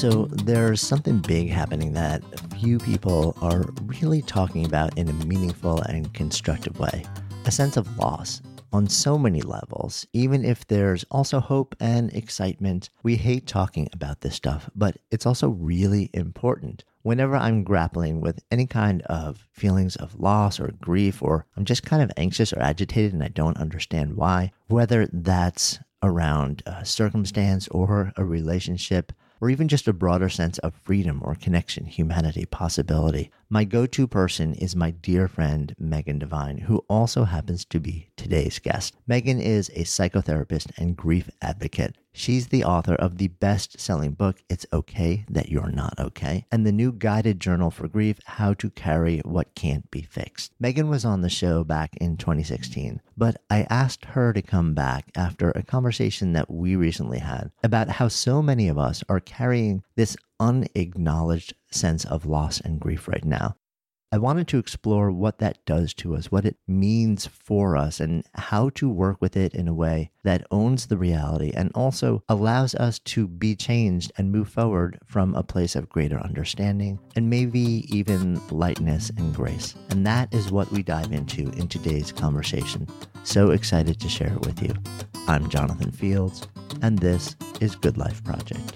So there's something big happening that few people are really talking about in a meaningful and constructive way. A sense of loss on so many levels. Even if there's also hope and excitement, we hate talking about this stuff, but it's also really important. Whenever I'm grappling with any kind of feelings of loss or grief, or I'm just kind of anxious or agitated and I don't understand why, whether that's around a circumstance or a relationship, or even just a broader sense of freedom or connection, humanity, possibility. My go-to person is my dear friend, Megan Devine, who also happens to be today's guest. Megan is a psychotherapist and grief advocate. She's the author of the best-selling book, It's Okay That You're Not Okay, and the new guided journal for grief, How to Carry What Can't Be Fixed. Megan was on the show back in 2016, but I asked her to come back after a conversation that we recently had about how so many of us are carrying this unacknowledged sense of loss and grief right now. I wanted to explore what that does to us, what it means for us, and how to work with it in a way that owns the reality and also allows us to be changed and move forward from a place of greater understanding and maybe even lightness and grace. And that is what we dive into in today's conversation. So excited to share it with you. I'm Jonathan Fields, and this is Good Life Project.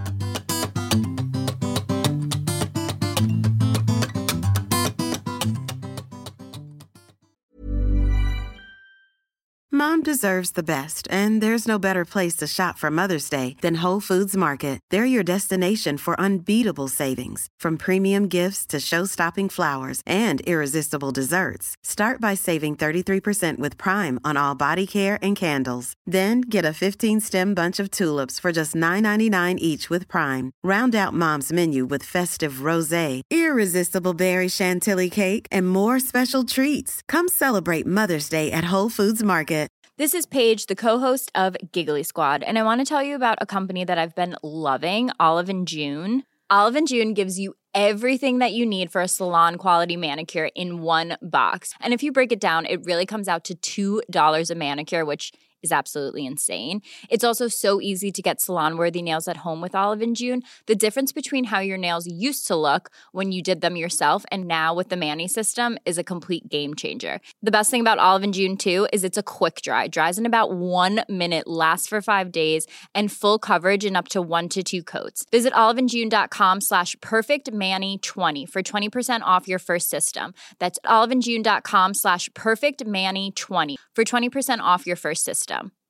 Mom deserves the best, and there's no better place to shop for Mother's Day than Whole Foods Market. They're your destination for unbeatable savings, from premium gifts to show-stopping flowers and irresistible desserts. Start by saving 33% with Prime on all body care and candles. Then get a 15-stem bunch of tulips for just $9.99 each with Prime. Round out Mom's menu with festive rosé, irresistible berry chantilly cake, and more special treats. Come celebrate Mother's Day at Whole Foods Market. This is Paige, the co-host of Giggly Squad, and I want to tell you about a company that I've been loving, Olive & June. Olive & June gives you everything that you need for a salon-quality manicure in one box. And if you break it down, it really comes out to $2 a manicure, which is absolutely insane. It's also so easy to get salon-worthy nails at home with Olive & June. The difference between how your nails used to look when you did them yourself and now with the Mani system is a complete game changer. The best thing about Olive & June, too, is it's a quick dry. Dries in about 1 minute, lasts for 5 days, and full coverage in up to 1 to 2 coats. Visit oliveandjune.com/perfectmani20 for 20% off your first system. That's oliveandjune.com/perfectmani20 for 20% off your first system.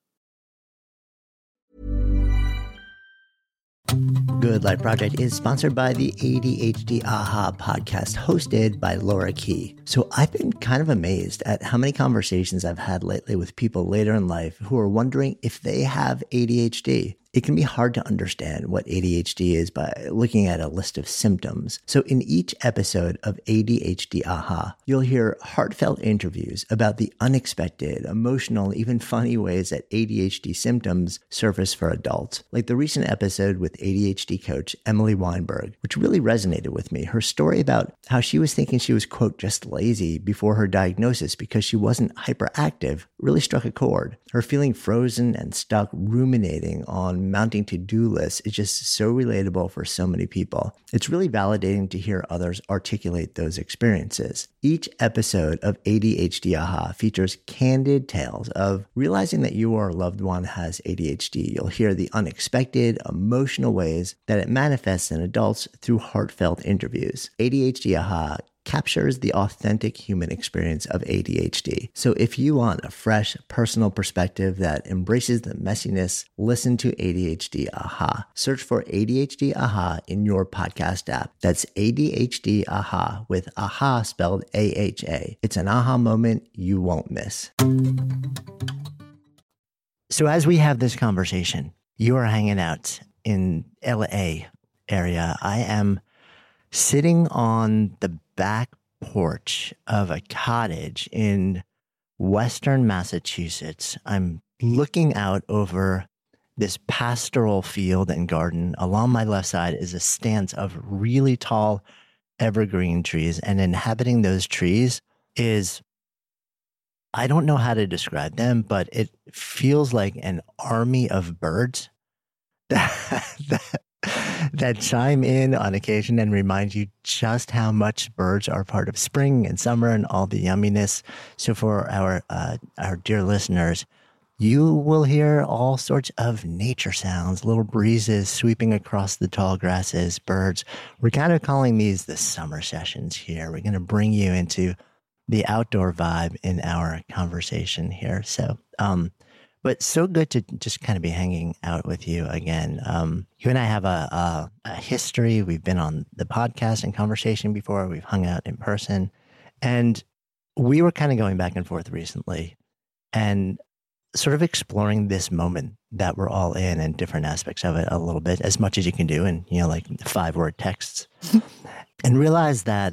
Good Life Project is sponsored by the ADHD AHA podcast, hosted by Laura Key. So I've been kind of amazed at how many conversations I've had lately with people later in life who are wondering if they have ADHD. It can be hard to understand what ADHD is by looking at a list of symptoms. So in each episode of ADHD AHA, you'll hear heartfelt interviews about the unexpected, emotional, even funny ways that ADHD symptoms surface for adults. Like the recent episode with ADHD coach Emily Weinberg, which really resonated with me. Her story about how she was thinking she was, quote, just lazy before her diagnosis because she wasn't hyperactive really struck a chord. Her feeling frozen and stuck, ruminating on mounting to-do lists is just so relatable for so many people. It's really validating to hear others articulate those experiences. Each episode of ADHD AHA features candid tales of realizing that you or a loved one has ADHD. You'll hear the unexpected, emotional ways that it manifests in adults through heartfelt interviews. ADHD AHA captures the authentic human experience of ADHD. So if you want a fresh, personal perspective that embraces the messiness, listen to ADHD AHA. Search for ADHD AHA in your podcast app. That's ADHD AHA with AHA spelled AHA. It's an aha moment you won't miss. So as we have this conversation, you are hanging out in LA area. I am sitting on the back porch of a cottage in Western Massachusetts. I'm looking out over this pastoral field and garden. Along my left side is a stance of really tall evergreen trees, and inhabiting those trees is, I don't know how to describe them, but it feels like an army of birds that that chime in on occasion and remind you just how much birds are part of spring and summer and all the yumminess. So for our dear listeners, you will hear all sorts of nature sounds, little breezes sweeping across the tall grasses, birds. We're kind of calling these the summer sessions here. We're going to bring you into the outdoor vibe in our conversation here. So, but so good to just kind of be hanging out with you again. You and I have a history. We've been on the podcast and conversation before. We've hung out in person, and we were kind of going back and forth recently and sort of exploring this moment that we're all in and different aspects of it a little bit, as much as you can do in, like 5-word texts, and realize that,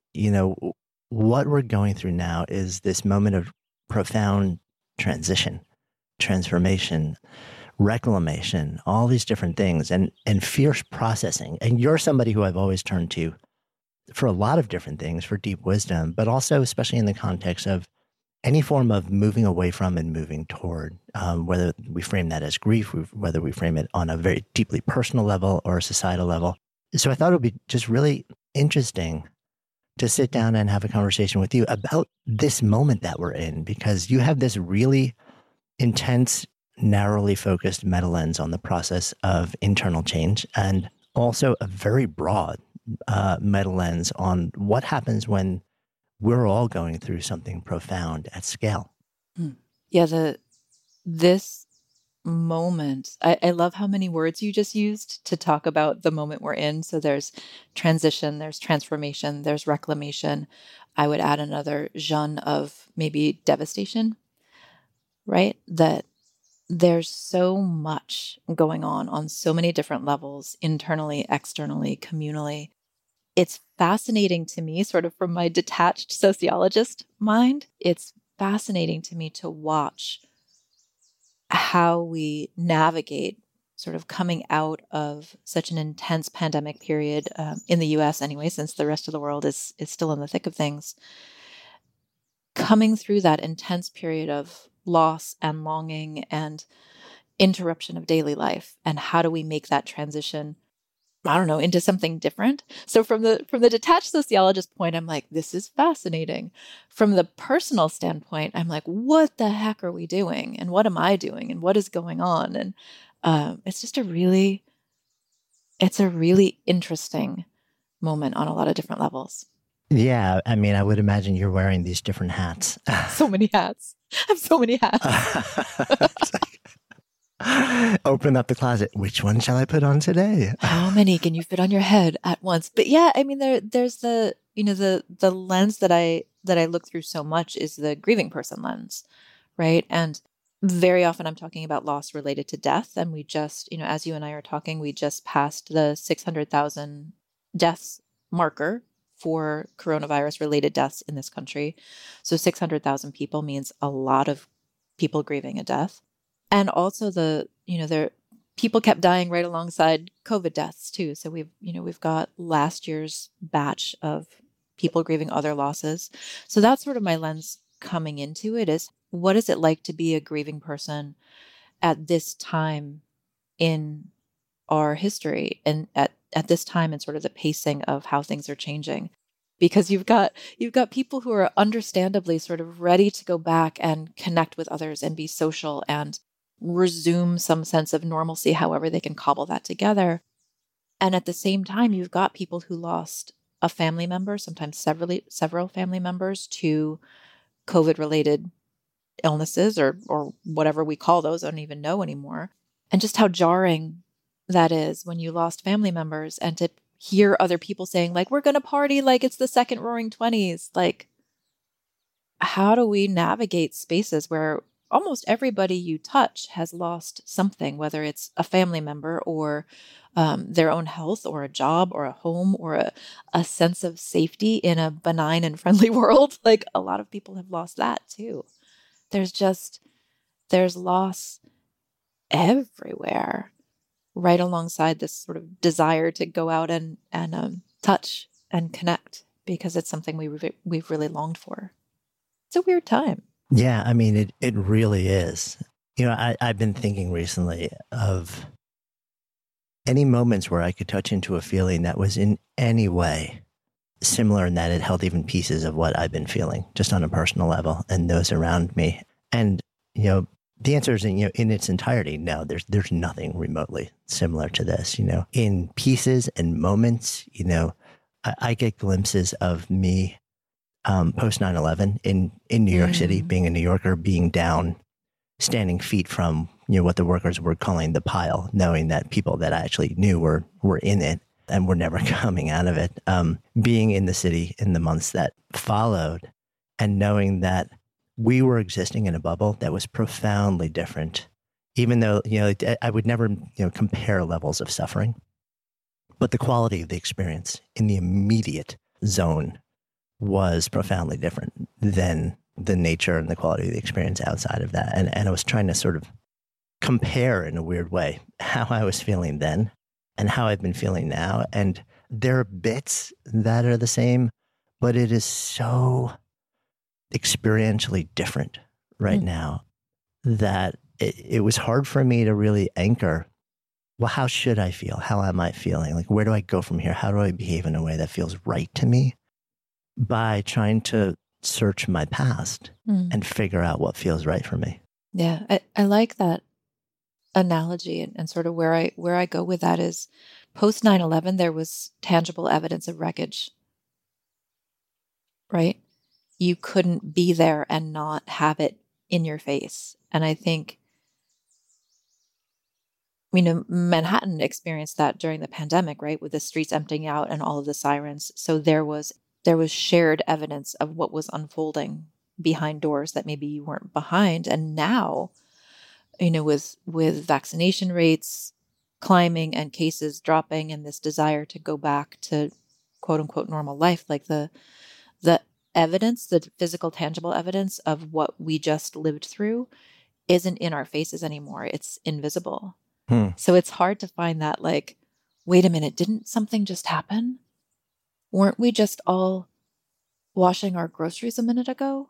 what we're going through now is this moment of profound transition, transformation, reclamation, all these different things, and fierce processing. And you're somebody who I've always turned to for a lot of different things, for deep wisdom, but also especially in the context of any form of moving away from and moving toward, whether we frame that as grief, whether we frame it on a very deeply personal level or a societal level. So I thought it would be just really interesting to sit down and have a conversation with you about this moment that we're in, because you have this really intense, narrowly focused meta lens on the process of internal change, and also a very broad meta lens on what happens when we're all going through something profound at scale. Yeah, this moment, I love how many words you just used to talk about the moment we're in. So there's transition, there's transformation, there's reclamation. I would add another genre of maybe devastation, right? That there's so much going on so many different levels, internally, externally, communally. It's fascinating to me, sort of from my detached sociologist mind, it's fascinating to me to watch how we navigate sort of coming out of such an intense pandemic period in the US anyway, since the rest of the world is still in the thick of things. Coming through that intense period of loss and longing and interruption of daily life, and how do we make that transition, I don't know, into something different. So from the detached sociologist point, I'm like, this is fascinating. From the personal standpoint, I'm like, what the heck are we doing? And what am I doing? And what is going on? And it's a really interesting moment on a lot of different levels. Yeah. I mean, I would imagine you're wearing these different hats. So many hats. I have so many hats. Open up the closet. Which one shall I put on today? How many can you fit on your head at once? But yeah, I mean, there's the lens that I look through so much is the grieving person lens, right? And very often I'm talking about loss related to death. And we just, as you and I are talking, we just passed the 600,000 deaths marker for coronavirus related deaths in this country. So 600,000 people means a lot of people grieving a death. And also people kept dying right alongside COVID deaths too. So we've got last year's batch of people grieving other losses. So that's sort of my lens coming into it, is what is it like to be a grieving person at this time in our history, and at this time in sort of the pacing of how things are changing. Because you've got people who are understandably sort of ready to go back and connect with others and be social and resume some sense of normalcy, however they can cobble that together. And at the same time, you've got people who lost a family member, sometimes several family members, to COVID-related illnesses or whatever we call those. I don't even know anymore. And just how jarring that is when you lost family members, and to hear other people saying, like, we're going to party like it's the second Roaring 20s. Like, how do we navigate spaces where almost everybody you touch has lost something, whether it's a family member or their own health or a job or a home or a sense of safety in a benign and friendly world? Like, a lot of people have lost that too. There's loss everywhere, right alongside this sort of desire to go out and touch and connect, because it's something we've really longed for. It's a weird time. Yeah, I mean, it really is. I've been thinking recently of any moments where I could touch into a feeling that was in any way similar in that it held even pieces of what I've been feeling just on a personal level and those around me. And, the answer is, in its entirety, no, there's nothing remotely similar to this, in pieces and moments, I get glimpses of me post 9/11 in New York City, being a New Yorker, being down, standing feet from, what the workers were calling the pile, knowing that people that I actually knew were in it and were never coming out of it. Being in the city in the months that followed and knowing that we were existing in a bubble that was profoundly different, even though, I would never, compare levels of suffering, but the quality of the experience in the immediate zone was profoundly different than the nature and the quality of the experience outside of that. And I was trying to sort of compare in a weird way how I was feeling then and how I've been feeling now. And there are bits that are the same, but it is so experientially different right now that it was hard for me to really anchor, well, how should I feel? How am I feeling? Like, where do I go from here? How do I behave in a way that feels right to me? By trying to search my past and figure out what feels right for me. Yeah, I like that analogy, and sort of where I go with that is post 9/11, there was tangible evidence of wreckage, right? You couldn't be there and not have it in your face. And I think, Manhattan experienced that during the pandemic, right? With the streets emptying out and all of the sirens. So there was shared evidence of what was unfolding behind doors that maybe you weren't behind. And now, with vaccination rates climbing and cases dropping and this desire to go back to quote unquote normal life, like the evidence, the physical, tangible evidence of what we just lived through isn't in our faces anymore. It's invisible. So it's hard to find that, like, wait a minute, didn't something just happen? Weren't we just all washing our groceries a minute ago?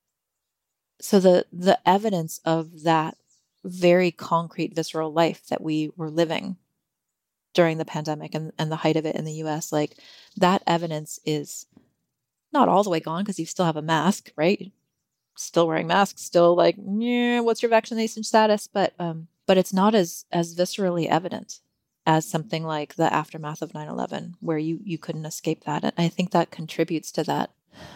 So the evidence of that very concrete, visceral life that we were living during the pandemic and the height of it in the US, like, that evidence is not all the way gone because you still have a mask, right? Still wearing masks, still like, yeah, what's your vaccination status? But it's not as viscerally evident as something like the aftermath of 9/11, where you couldn't escape that. And I think that contributes to that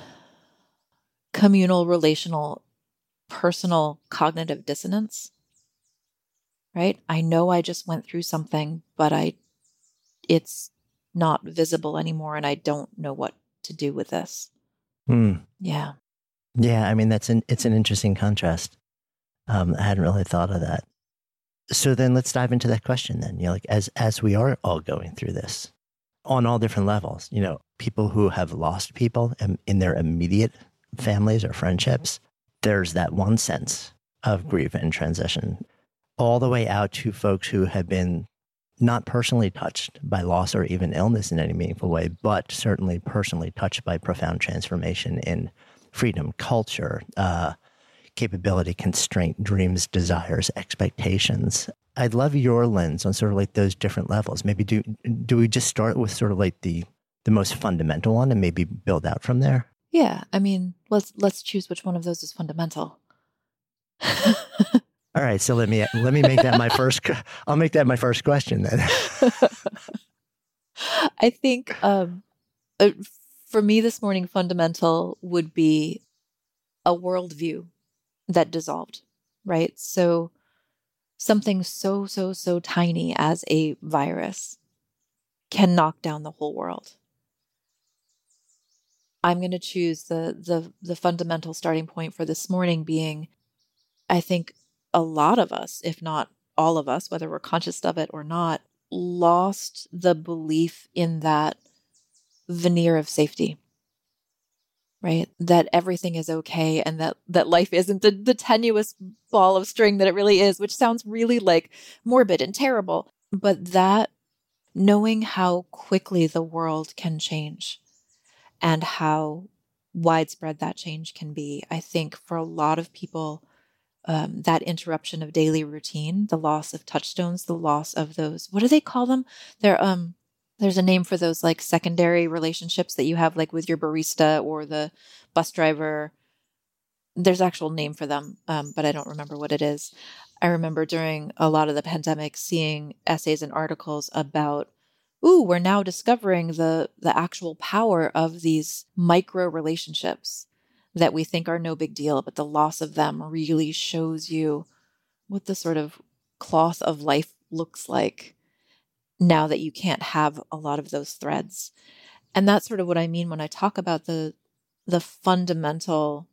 communal, relational, personal cognitive dissonance, right? I know I just went through something, but it's not visible anymore, and I don't know what to do with this. Yeah. Yeah. I mean, it's an interesting contrast. I hadn't really thought of that. So then let's dive into that question then, like as we are all going through this on all different levels, people who have lost people in their immediate families or friendships, there's that one sense of grief and transition, all the way out to folks who have been not personally touched by loss or even illness in any meaningful way, but certainly personally touched by profound transformation in freedom, culture, capability, constraint, dreams, desires, expectations. I'd love your lens on sort of like those different levels. Maybe do we just start with sort of like the most fundamental one and maybe build out from there? Yeah. I mean, let's choose which one of those is fundamental. All right, so let me make that my first. I'll make that my first question then. I think for me this morning, fundamental would be a worldview that dissolved, right? So something so tiny as a virus can knock down the whole world. I'm going to choose the fundamental starting point for this morning being, I think, a lot of us, if not all of us, whether we're conscious of it or not, lost the belief in that veneer of safety, right? That everything is okay and that life isn't the tenuous ball of string that it really is, which sounds really like morbid and terrible. But that knowing how quickly the world can change and how widespread that change can be, I think for a lot of people, that interruption of daily routine, the loss of touchstones, the loss of those, what do they call them? There's a name for those like secondary relationships that you have like with your barista or the bus driver. There's actual name for them, but I don't remember what it is. I remember during a lot of the pandemic seeing essays and articles about, we're now discovering the actual power of these micro relationships that we think are no big deal, but the loss of them really shows you what the sort of cloth of life looks like now that you can't have a lot of those threads. And that's sort of what I mean when I talk about that fundamental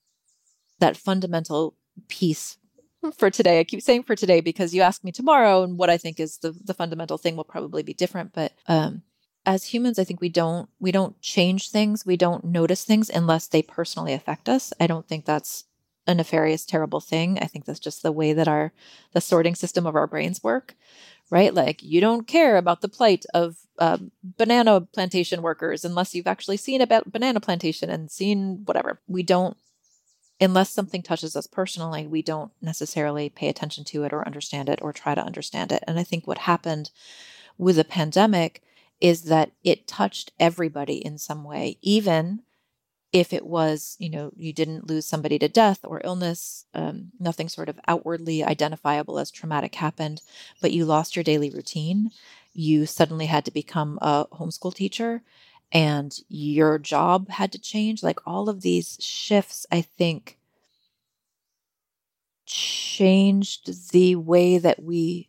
piece for today. I keep saying for today because you ask me tomorrow and what I think is the fundamental thing will probably be different. But as humans, I think we don't change things. We don't notice things unless they personally affect us. I don't think that's a nefarious, terrible thing. I think that's just the way that the sorting system of our brains work, right? Like you don't care about the plight of banana plantation workers unless you've actually seen a banana plantation and seen whatever. We don't, unless something touches us personally, we don't necessarily pay attention to it or understand it or try to understand it. And I think what happened with the pandemic is that it touched everybody in some way, even if it was, you didn't lose somebody to death or illness, nothing sort of outwardly identifiable as traumatic happened, but you lost your daily routine. You suddenly had to become a homeschool teacher and your job had to change. Like all of these shifts, I think, changed the way that we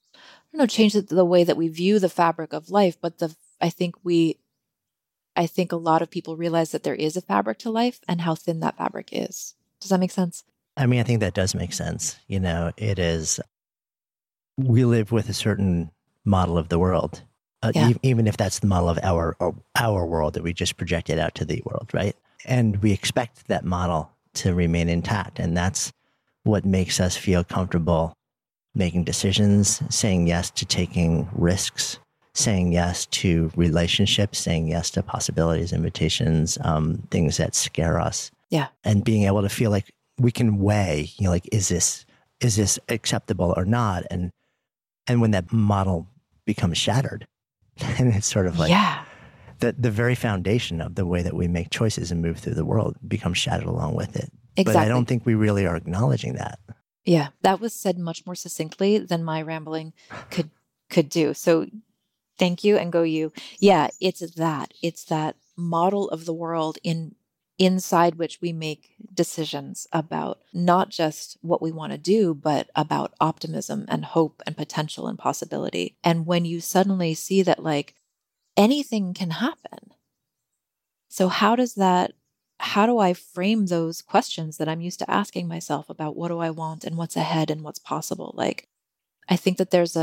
view the fabric of life, but I think a lot of people realize that there is a fabric to life and how thin that fabric is. Does that make sense? I mean, I think that does make sense. It is, we live with a certain model of the world, even if that's the model of our world that we just projected out to the world, right? And we expect that model to remain intact. And that's what makes us feel comfortable making decisions, saying yes to taking risks, saying yes to relationships, saying yes to possibilities, invitations, things that scare us. Yeah. And being able to feel like we can weigh, like, is this acceptable or not? And when that model becomes shattered, and it's sort of like the very foundation of the way that we make choices and move through the world becomes shattered along with it. Exactly. But I don't think we really are acknowledging that. Yeah, that was said much more succinctly than my rambling could do. So thank you and go you. Yeah, it's that model of the world inside which we make decisions about not just what we want to do, but about optimism and hope and potential and possibility. And when you suddenly see that like anything can happen. So how do I frame those questions that I'm used to asking myself about what do I want and what's ahead and what's possible? Like, I think that there's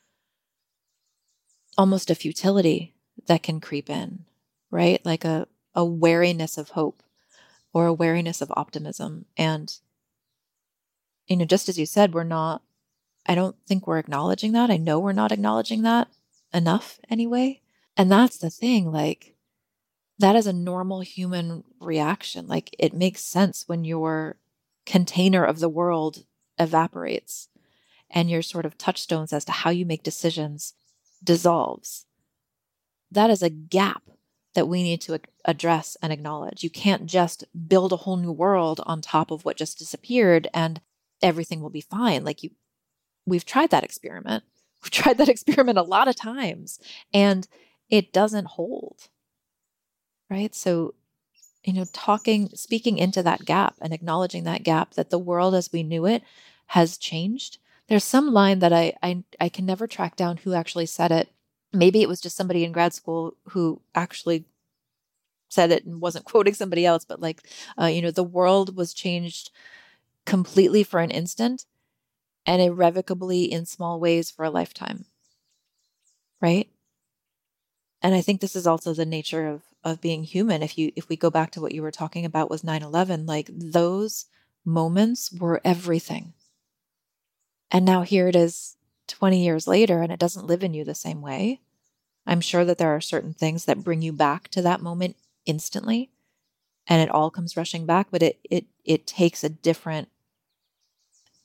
almost a futility that can creep in, right? Like a wariness of hope or a wariness of optimism. And, just as you said, I don't think we're acknowledging that. I know we're not acknowledging that enough anyway. And that's the thing, like, that is a normal human reaction. Like it makes sense when your container of the world evaporates and your sort of touchstones as to how you make decisions dissolves. That is a gap that we need to address and acknowledge. You can't just build a whole new world on top of what just disappeared and everything will be fine. Like we've tried that experiment. We've tried that experiment a lot of times and it doesn't hold. Right? So, speaking into that gap and acknowledging that gap, that the world as we knew it has changed. There's some line that I can never track down who actually said it. Maybe it was just somebody in grad school who actually said it and wasn't quoting somebody else, but like, the world was changed completely for an instant and irrevocably in small ways for a lifetime. Right? And I think this is also the nature of being human. If we go back to what you were talking about with 9/11, like those moments were everything. And now here it is 20 years later and it doesn't live in you the same way. I'm sure that there are certain things that bring you back to that moment instantly and it all comes rushing back, but it takes a different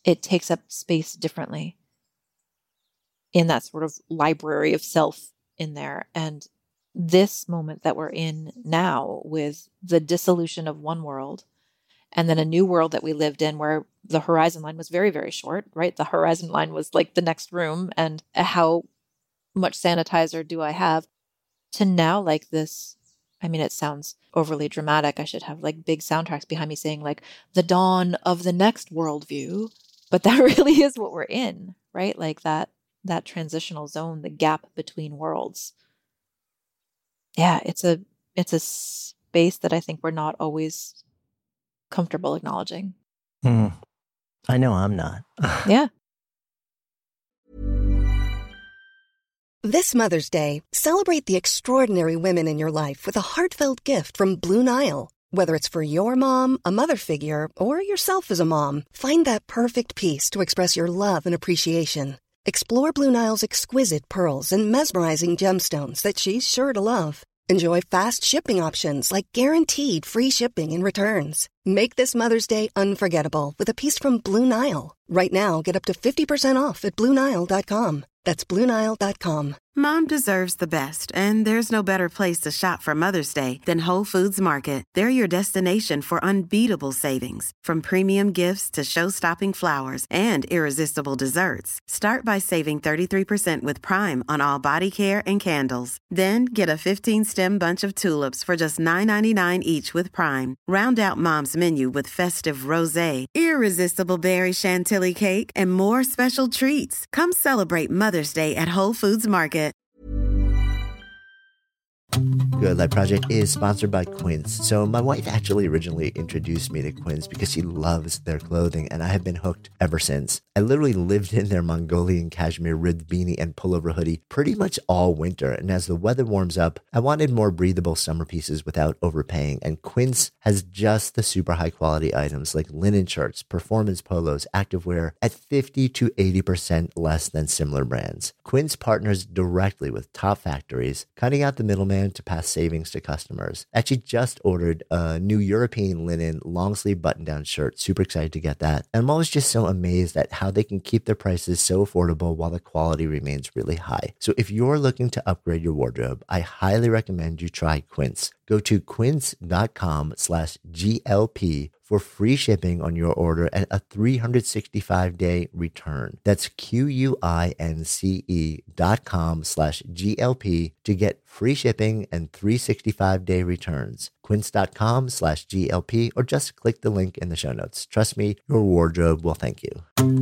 it takes up space differently in that sort of library of self in there. And this moment that we're in now, with the dissolution of one world and then a new world that we lived in where the horizon line was very, very short, right? The horizon line was like the next room, and how much sanitizer do I have, to now like this. I mean, it sounds overly dramatic. I should have like big soundtracks behind me saying like the dawn of the next worldview, but that really is what we're in, right? Like that transitional zone, the gap between worlds. Yeah, it's a space that I think we're not always comfortable acknowledging. I know I'm not. Yeah. This Mother's Day, celebrate the extraordinary women in your life with a heartfelt gift from Blue Nile. Whether it's for your mom, a mother figure, or yourself as a mom, find that perfect piece to express your love and appreciation. Explore Blue Nile's exquisite pearls and mesmerizing gemstones that she's sure to love. Enjoy fast shipping options like guaranteed free shipping and returns. Make this Mother's Day unforgettable with a piece from Blue Nile. Right now, get up to 50% off at BlueNile.com. That's BlueNile.com. Mom deserves the best, and there's no better place to shop for Mother's Day than Whole Foods Market. They're your destination for unbeatable savings, from premium gifts to show-stopping flowers and irresistible desserts. Start by saving 33% with Prime on all body care and candles. Then get a 15-stem bunch of tulips for just $9.99 each with Prime. Round out Mom's menu with festive rosé, irresistible berry chantilly cake, and more special treats. Come celebrate Mother's Day at Whole Foods Market. Good Life Project is sponsored by Quince. So my wife actually originally introduced me to Quince because she loves their clothing, and I have been hooked ever since. I literally lived in their Mongolian cashmere ribbed beanie and pullover hoodie pretty much all winter, and as the weather warms up, I wanted more breathable summer pieces without overpaying, and Quince has just the super high quality items like linen shirts, performance polos, activewear at 50 to 80% less than similar brands. Quince partners directly with top factories, cutting out the middleman to pass savings to customers. Actually just ordered a new European linen long sleeve button down shirt. Super excited to get that. And I'm always just so amazed at how they can keep their prices so affordable while the quality remains really high. So if you're looking to upgrade your wardrobe, I highly recommend you try Quince. Go to quince.com/GLP for free shipping on your order and a 365-day return. That's QUINCE.com/GLP to get free shipping and 365-day returns. Quince.com/GLP, or just click the link in the show notes. Trust me, your wardrobe will thank you.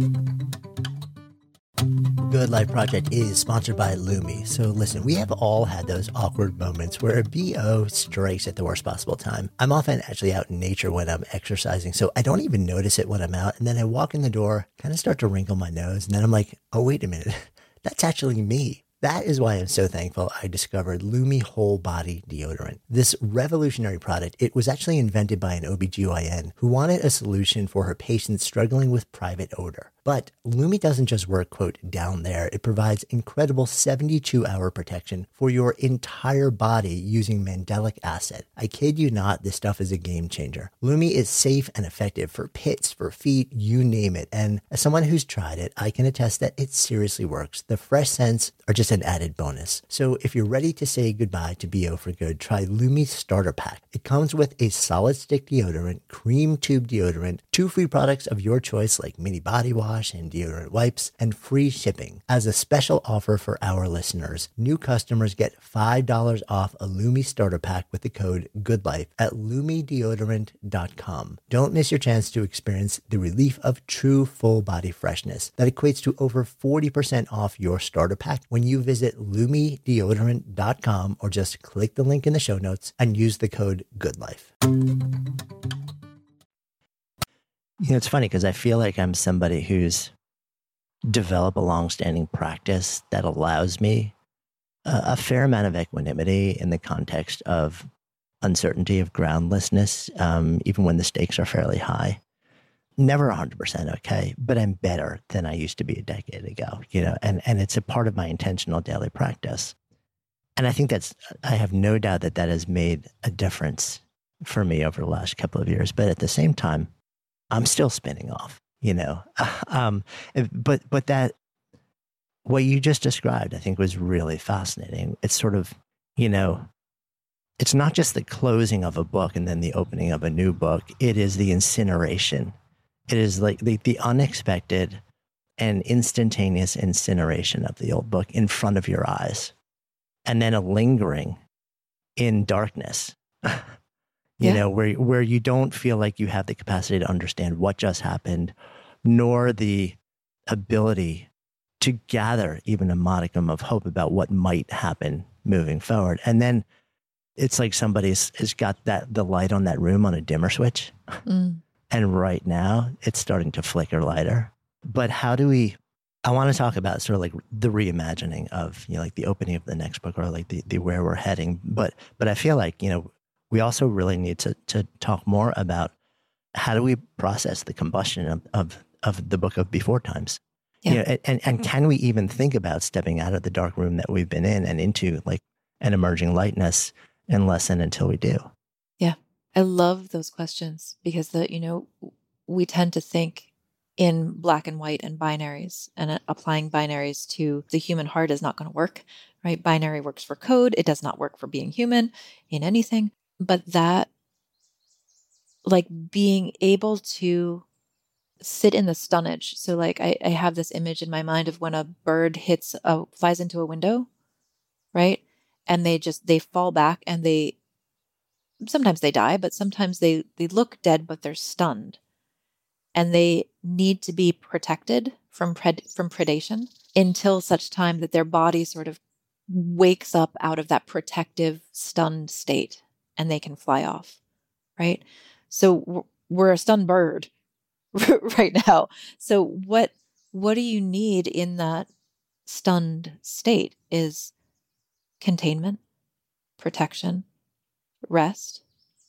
Good Life Project is sponsored by Lumi. So listen, we have all had those awkward moments where a BO strikes at the worst possible time. I'm often actually out in nature when I'm exercising, so I don't even notice it when I'm out. And then I walk in the door, kind of start to wrinkle my nose, and then I'm like, oh, wait a minute, that's actually me. That is why I'm so thankful I discovered Lumi Whole Body Deodorant. This revolutionary product, it was actually invented by an OBGYN who wanted a solution for her patients struggling with private odor. But Lumi doesn't just work, quote, down there. It provides incredible 72-hour protection for your entire body using mandelic acid. I kid you not, this stuff is a game changer. Lumi is safe and effective for pits, for feet, you name it. And as someone who's tried it, I can attest that it seriously works. The fresh scents are just an added bonus. So if you're ready to say goodbye to BO for good, try Lumi's Starter Pack. It comes with a solid stick deodorant, cream tube deodorant, 2 free products of your choice like mini body wash and deodorant wipes, and free shipping. As a special offer for our listeners, new customers get $5 off a Lumi Starter Pack with the code GOODLIFE at LumiDeodorant.com. Don't miss your chance to experience the relief of true full body freshness that equates to over 40% off your starter pack when you visit LumiDeodorant.com or just click the link in the show notes and use the code GOODLIFE. You know, it's funny because I feel like I'm somebody who's developed a longstanding practice that allows me a fair amount of equanimity in the context of uncertainty, of groundlessness, even when the stakes are fairly high. Never 100% okay, but I'm better than I used to be a decade ago, you know, and it's a part of my intentional daily practice. And I think I have no doubt that has made a difference for me over the last couple of years. But at the same time, I'm still spinning off. you know. um, but that, what you just described, I think was really fascinating. It's sort of, you know, it's not just the closing of a book and then the opening of a new book. It is the incineration. It is like the unexpected and instantaneous incineration of the old book in front of your eyes. And then a lingering in darkness, you know, where you don't feel like you have the capacity to understand what just happened, nor the ability to gather even a modicum of hope about what might happen moving forward. And then it's like somebody's has got the light on that room on a dimmer switch. And right now it's starting to flicker lighter. But how do we, I want to talk about sort of like the reimagining of, you know, like the opening of the next book, or like the where we're heading. But I feel like, you know, we also really need to talk more about how do we process the combustion of the book of Before Times. Yeah. You know, and can we even think about stepping out of the dark room that we've been in and into like an emerging lightness, unless and until we do? Yeah. I love those questions because you know, we tend to think in black and white and binaries, and applying binaries to the human heart is not going to work, right? Binary works for code. It does not work for being human in anything. But that, like being able to sit in the stunnage. So like I have this image in my mind of when a bird flies into a window, right? And they fall back and sometimes they die, but sometimes they look dead, but they're stunned. And they need to be protected from predation until such time that their body sort of wakes up out of that protective, stunned state and they can fly off, right? So we're a stunned bird right now. So what do you need in that stunned state is containment, protection, rest.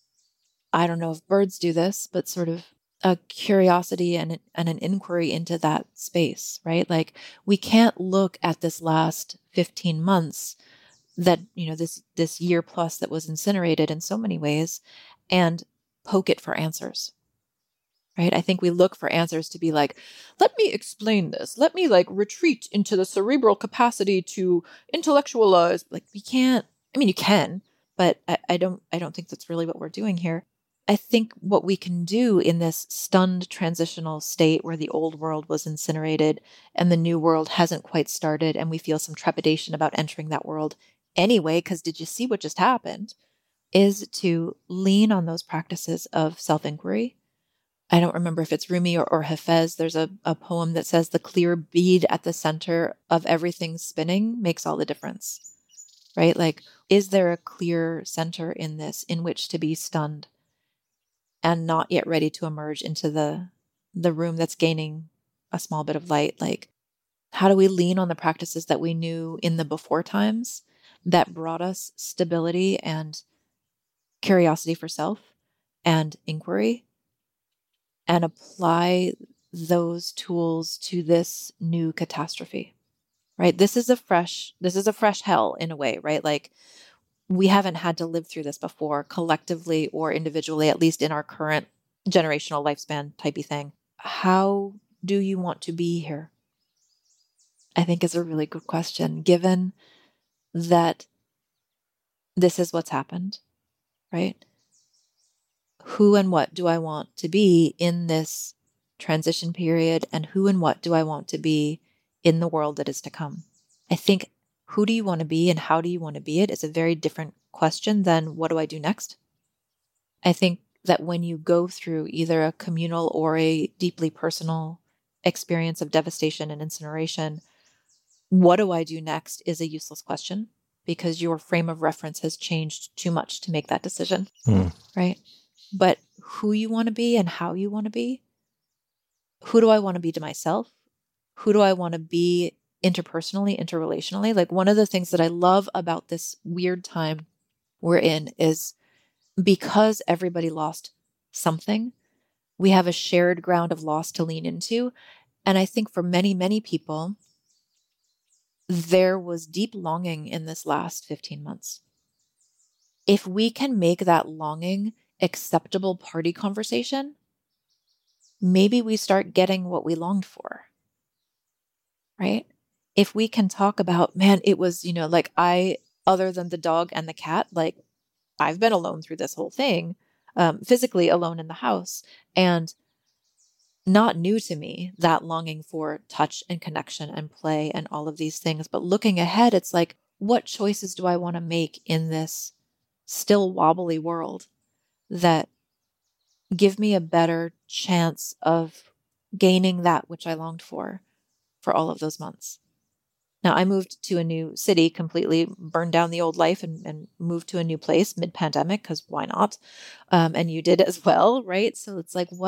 I don't know if birds do this, but sort of a curiosity and an inquiry into that space, right? Like we can't look at this last 15 months that, you know, this year plus that was incinerated in so many ways and poke it for answers, right? I think we look for answers to be like, let me explain this. Let me like retreat into the cerebral capacity to intellectualize. Like we can't, I mean, you can, but I don't think that's really what we're doing here. I think what we can do in this stunned transitional state where the old world was incinerated and the new world hasn't quite started and we feel some trepidation about entering that world anyway, because did you see what just happened, is to lean on those practices of self-inquiry. I don't remember if it's Rumi or Hafez. There's a poem that says the clear bead at the center of everything spinning makes all the difference, right? Like, is there a clear center in this in which to be stunned and not yet ready to emerge into the room that's gaining a small bit of light? Like, how do we lean on the practices that we knew in the before times that brought us stability and curiosity for self and inquiry, and apply those tools to this new catastrophe, right? This is a fresh hell in a way, right? Like, we haven't had to live through this before, collectively or individually, at least in our current generational lifespan typey thing. How do you want to be here? I think is a really good question, given that this is what's happened, right? Who and what do I want to be in this transition period, and who and what do I want to be in the world that is to come? I think who do you want to be and how do you want to be it is a very different question than what do I do next? I think that when you go through either a communal or a deeply personal experience of devastation and incineration, what do I do next is a useless question because your frame of reference has changed too much to make that decision, right? But who you want to be and how you want to be, who do I want to be to myself? Who do I want to be interpersonally, interrelationally? Like, one of the things that I love about this weird time we're in is because everybody lost something, we have a shared ground of loss to lean into. And I think for many, many people, there was deep longing in this last 15 months. If we can make that longing acceptable party conversation, maybe we start getting what we longed for, right? If we can talk about, man, it was, like other than the dog and the cat, like I've been alone through this whole thing, physically alone in the house, and not new to me, that longing for touch and connection and play and all of these things. But looking ahead, it's like, what choices do I want to make in this still wobbly world that give me a better chance of gaining that which I longed for all of those months? Now, I moved to a new city, completely burned down the old life and moved to a new place mid-pandemic, because why not? And you did as well, right? So it's like,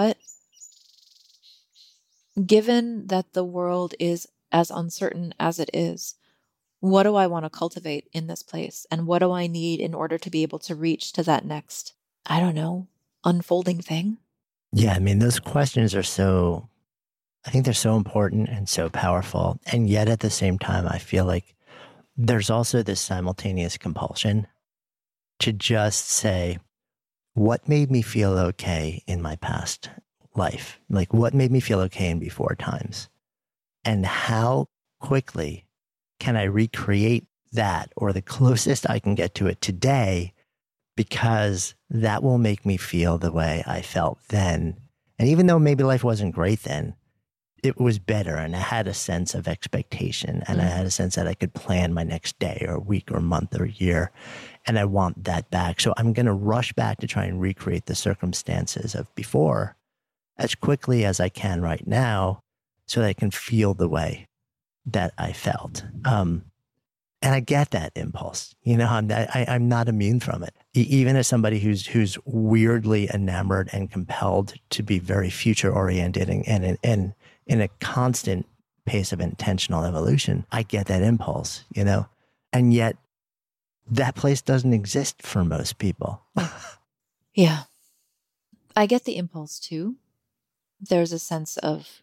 given that the world is as uncertain as it is, what do I want to cultivate in this place? And what do I need in order to be able to reach to that next, I don't know, unfolding thing? Yeah, I mean, those questions are I think they're so important and so powerful. And yet at the same time, I feel like there's also this simultaneous compulsion to just say, what made me feel okay in my past life? Like, what made me feel okay in before times? And how quickly can I recreate that, or the closest I can get to it today, because that will make me feel the way I felt then. And even though maybe life wasn't great then, it was better, and I had a sense of expectation, and I had a sense that I could plan my next day or week or month or year, and I want that back. So I'm going to rush back to try and recreate the circumstances of before as quickly as I can right now, so that I can feel the way that I felt. And I get that impulse. I'm not immune from it. Even as somebody who's weirdly enamored and compelled to be very future oriented and in a constant pace of intentional evolution, I get that impulse, and yet that place doesn't exist for most people. Yeah. I get the impulse too. There's a sense of,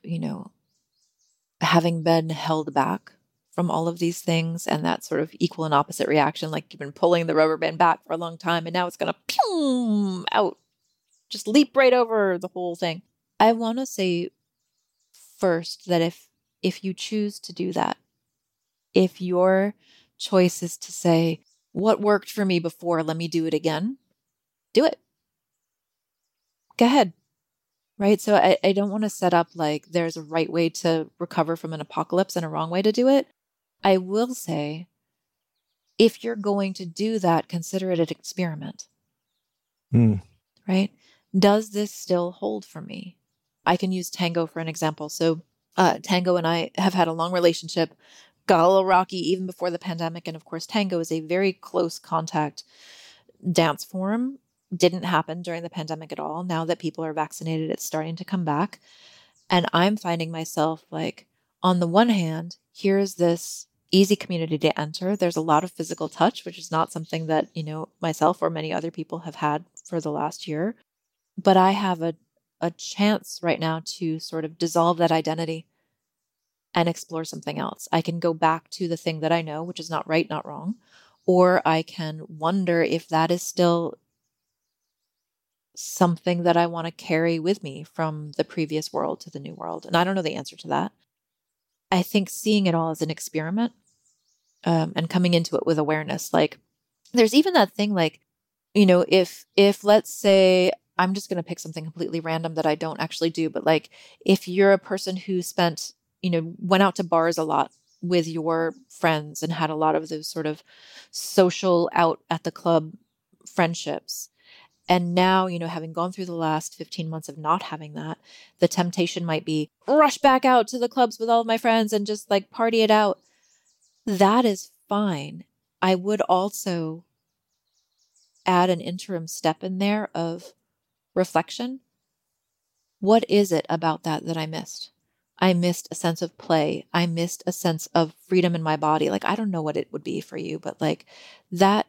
having been held back from all of these things, and that sort of equal and opposite reaction, like you've been pulling the rubber band back for a long time and now it's going to pew out, just leap right over the whole thing. I want to say first that if you choose to do that, if your choice is to say, what worked for me before, let me do it again, do it. Go ahead. Right? So I don't want to set up like there's a right way to recover from an apocalypse and a wrong way to do it. I will say, if you're going to do that, consider it an experiment. Right? Does this still hold for me? I can use tango for an example. So tango and I have had a long relationship, got a little rocky even before the pandemic. And of course, tango is a very close contact dance form. Didn't happen during the pandemic at all. Now that people are vaccinated, it's starting to come back. And I'm finding myself like, on the one hand, here's this easy community to enter. There's a lot of physical touch, which is not something that, myself or many other people have had for the last year. But I have a chance right now to sort of dissolve that identity and explore something else. I can go back to the thing that I know, which is not right, not wrong. Or I can wonder if that is still something that I want to carry with me from the previous world to the new world. And I don't know the answer to that. I think seeing it all as an experiment and coming into it with awareness, like there's even that thing like, if let's say, I'm just going to pick something completely random that I don't actually do, but like if you're a person who spent, went out to bars a lot with your friends and had a lot of those sort of social out at the club friendships, and now, having gone through the last 15 months of not having that, the temptation might be rush back out to the clubs with all of my friends and just like party it out. That is fine. I would also add an interim step in there of reflection. What is it about that I missed? I missed a sense of play. I missed a sense of freedom in my body. Like, I don't know what it would be for you, but like that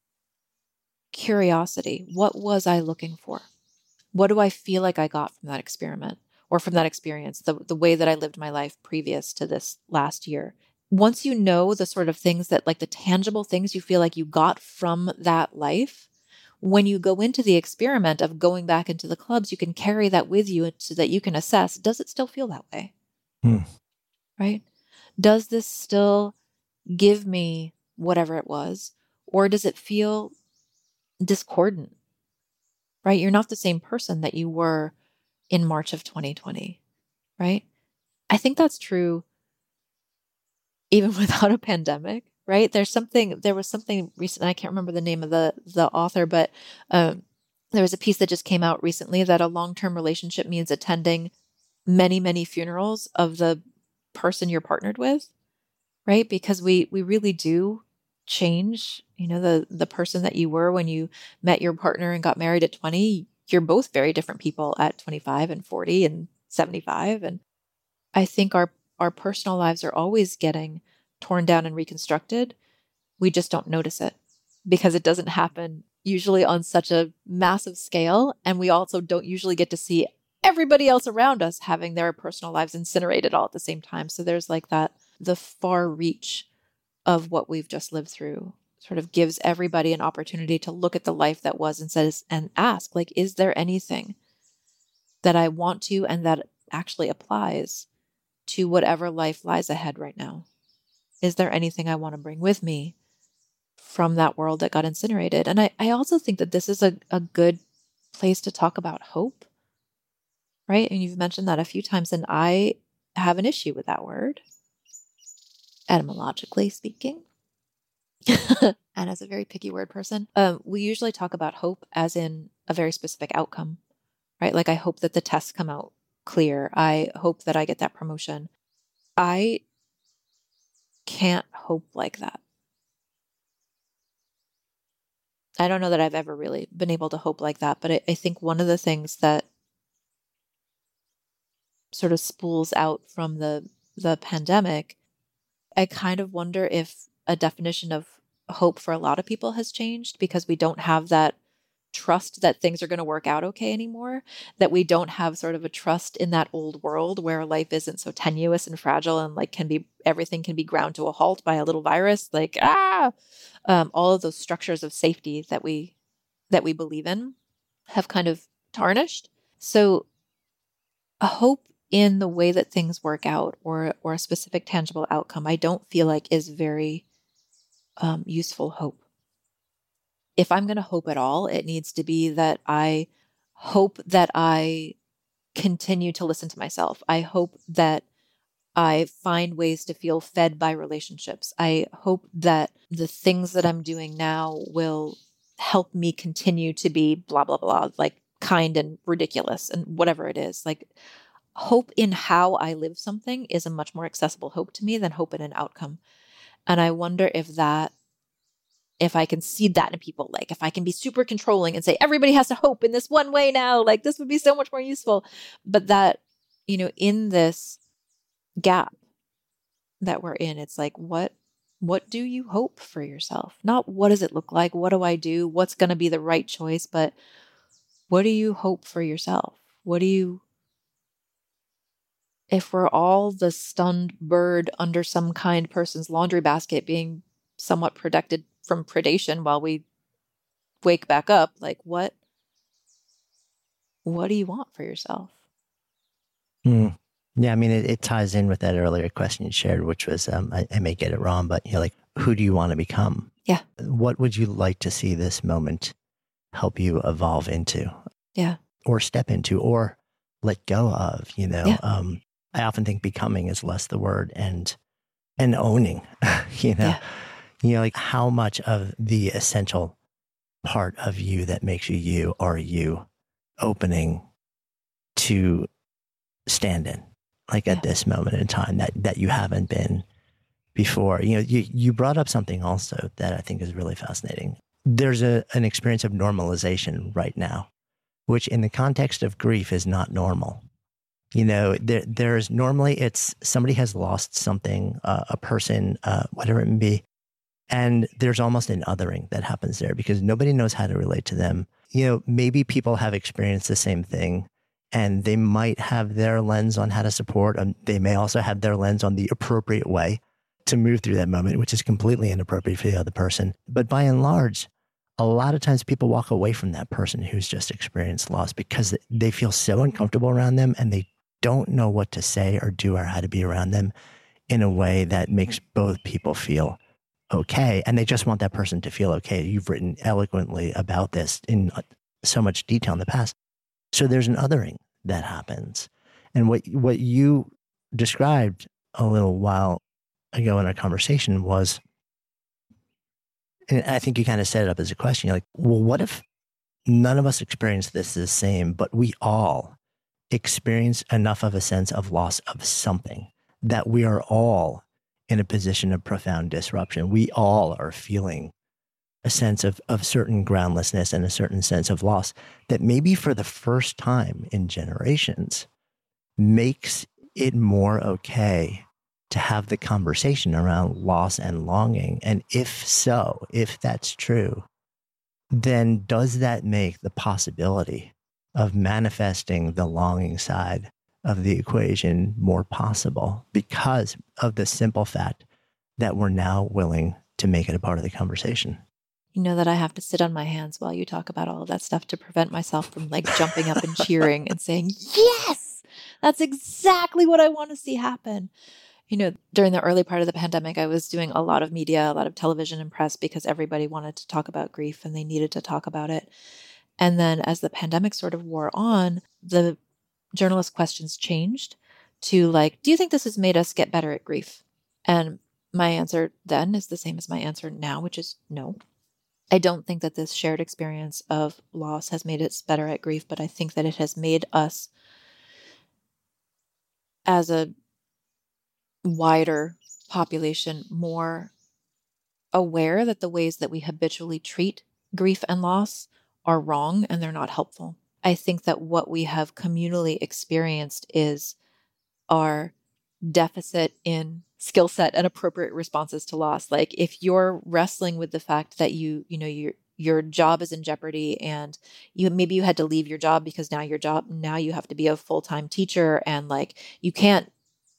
curiosity, what was I looking for? What do I feel like I got from that experiment or from that experience, the way that I lived my life previous to this last year? Once you know the sort of things that like the tangible things you feel like you got from that life, when you go into the experiment of going back into the clubs, you can carry that with you so that you can assess, does it still feel that way? Right? Does this still give me whatever it was? Or does it feel discordant? Right? You're not the same person that you were in March of 2020, right? I think that's true even without a pandemic, right? There was something recent, I can't remember the name of the author, but there was a piece that just came out recently that a long-term relationship means attending many, many funerals of the person you're partnered with, right? Because we really do change, the person that you were when you met your partner and got married at 20, you're both very different people at 25 and 40 and 75. And I think our personal lives are always getting torn down and reconstructed. We just don't notice it because it doesn't happen usually on such a massive scale. And we also don't usually get to see everybody else around us having their personal lives incinerated all at the same time. So there's like that, the far reach of what we've just lived through sort of gives everybody an opportunity to look at the life that was and ask, like, is there anything that I want to and that actually applies to whatever life lies ahead right now? Is there anything I want to bring with me from that world that got incinerated? And I also think that this is a good place to talk about hope, right? And you've mentioned that a few times, and I have an issue with that word, etymologically speaking. And as a very picky word person, we usually talk about hope as in a very specific outcome, right? Like, I hope that the tests come out clear. I hope that I get that promotion. I can't hope like that. I don't know that I've ever really been able to hope like that, but I think one of the things that sort of spools out from the pandemic, I kind of wonder if a definition of hope for a lot of people has changed because we don't have that trust that things are going to work out okay anymore, that we don't have sort of a trust in that old world where life isn't so tenuous and fragile and like everything can be ground to a halt by a little virus, like, all of those structures of safety that we believe in have kind of tarnished. So a hope in the way that things work out or a specific tangible outcome, I don't feel like is very useful hope. If I'm going to hope at all, it needs to be that I hope that I continue to listen to myself. I hope that I find ways to feel fed by relationships. I hope that the things that I'm doing now will help me continue to be blah, blah, blah, like kind and ridiculous and whatever it is. Like, hope in how I live something is a much more accessible hope to me than hope in an outcome. And I wonder if I can seed that in people, like if I can be super controlling and say, everybody has to hope in this one way now, like this would be so much more useful. But that, in this gap that we're in, it's like, what do you hope for yourself? Not what does it look like? What do I do? What's going to be the right choice? But what do you hope for yourself? If we're all the stunned bird under some kind person's laundry basket being somewhat protected from predation while we wake back up, like what do you want for yourself? Yeah, I mean, it ties in with that earlier question you shared, which was, I may get it wrong, but like, who do you want to become? Yeah. What would you like to see this moment help you evolve into? Yeah. Or step into, or let go of, Yeah. I often think becoming is less the word and owning, Yeah. Like how much of the essential part of you that makes you are you opening to stand in, like at this moment in time that you haven't been before. You brought up something also that I think is really fascinating. There's an experience of normalization right now, which in the context of grief is not normal. There's normally it's somebody has lost something, a person, whatever it may be. And there's almost an othering that happens there because nobody knows how to relate to them. Maybe people have experienced the same thing and they might have their lens on how to support. They may also have their lens on the appropriate way to move through that moment, which is completely inappropriate for the other person. But by and large, a lot of times people walk away from that person who's just experienced loss because they feel so uncomfortable around them and they don't know what to say or do or how to be around them in a way that makes both people feel okay. And they just want that person to feel okay. You've written eloquently about this in so much detail in the past. So there's an othering that happens. And what you described a little while ago in our conversation was, and I think you kind of set it up as a question. You're like, well, what if none of us experience this the same, but we all experience enough of a sense of loss of something that we are all in a position of profound disruption. We all are feeling a sense of certain groundlessness and a certain sense of loss that maybe for the first time in generations makes it more okay to have the conversation around loss and longing. And if so, if that's true, then does that make the possibility of manifesting the longing side of the equation more possible because of the simple fact that we're now willing to make it a part of the conversation? You know that I have to sit on my hands while you talk about all of that stuff to prevent myself from like jumping up and cheering and saying, yes, that's exactly what I want to see happen. You know, during the early part of the pandemic, I was doing a lot of media, a lot of television and press because everybody wanted to talk about grief and they needed to talk about it. And then as the pandemic sort of wore on, the journalist questions changed to like, do you think this has made us get better at grief? And my answer then is the same as my answer now, which is no. I don't think that this shared experience of loss has made us better at grief, but I think that it has made us as a wider population more aware that the ways that we habitually treat grief and loss are wrong and they're not helpful. I think that what we have communally experienced is our deficit in skill set and appropriate responses to loss. Like if you're wrestling with the fact that your job is in jeopardy and maybe you had to leave your job because now you have to be a full-time teacher and like you can't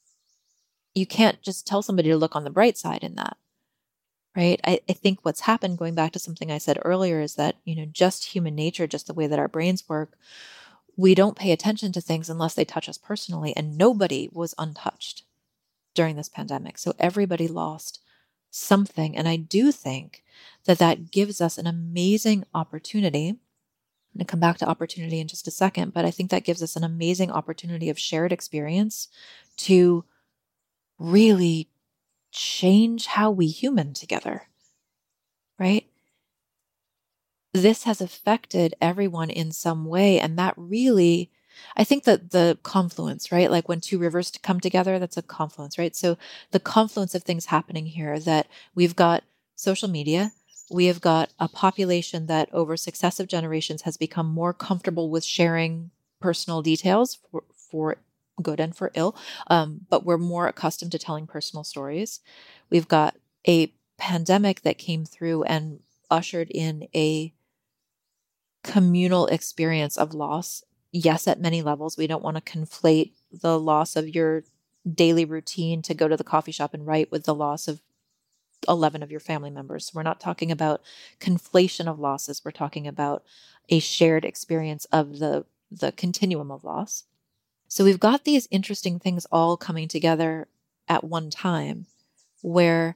just tell somebody to look on the bright side in that, right? I think what's happened, going back to something I said earlier, is that, just human nature, just the way that our brains work, we don't pay attention to things unless they touch us personally. And nobody was untouched during this pandemic. So everybody lost something. And I do think that gives us an amazing opportunity. I'm going to come back to opportunity in just a second, but I think that gives us an amazing opportunity of shared experience to really change how we human together, right? This has affected everyone in some way. And that really, I think that the confluence, right? Like when two rivers come together, that's a confluence, right? So the confluence of things happening here, that we've got social media, we have got a population that over successive generations has become more comfortable with sharing personal details for good and for ill, but we're more accustomed to telling personal stories. We've got a pandemic that came through and ushered in a communal experience of loss. Yes, at many levels. We don't want to conflate the loss of your daily routine to go to the coffee shop and write with the loss of 11 of your family members. So we're not talking about conflation of losses. We're talking about a shared experience of the continuum of loss. So we've got these interesting things all coming together at one time, where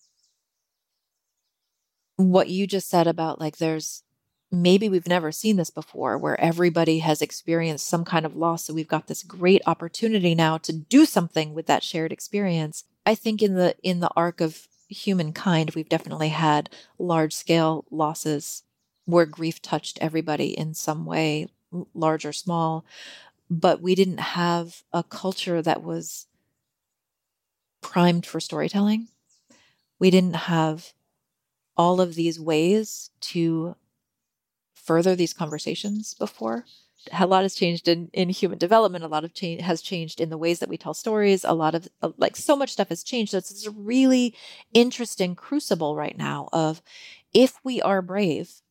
what you just said about like maybe we've never seen this before, where everybody has experienced some kind of loss. So we've got this great opportunity now to do something with that shared experience. I think in the arc of humankind, we've definitely had large scale losses where grief touched everybody in some way, large or small. But we didn't have a culture that was primed for storytelling. We didn't have all of these ways to further these conversations before. A lot has changed in human development. A lot of change has changed in the ways that we tell stories. A lot of so much stuff has changed. So it's a really interesting crucible right now of, if we are brave,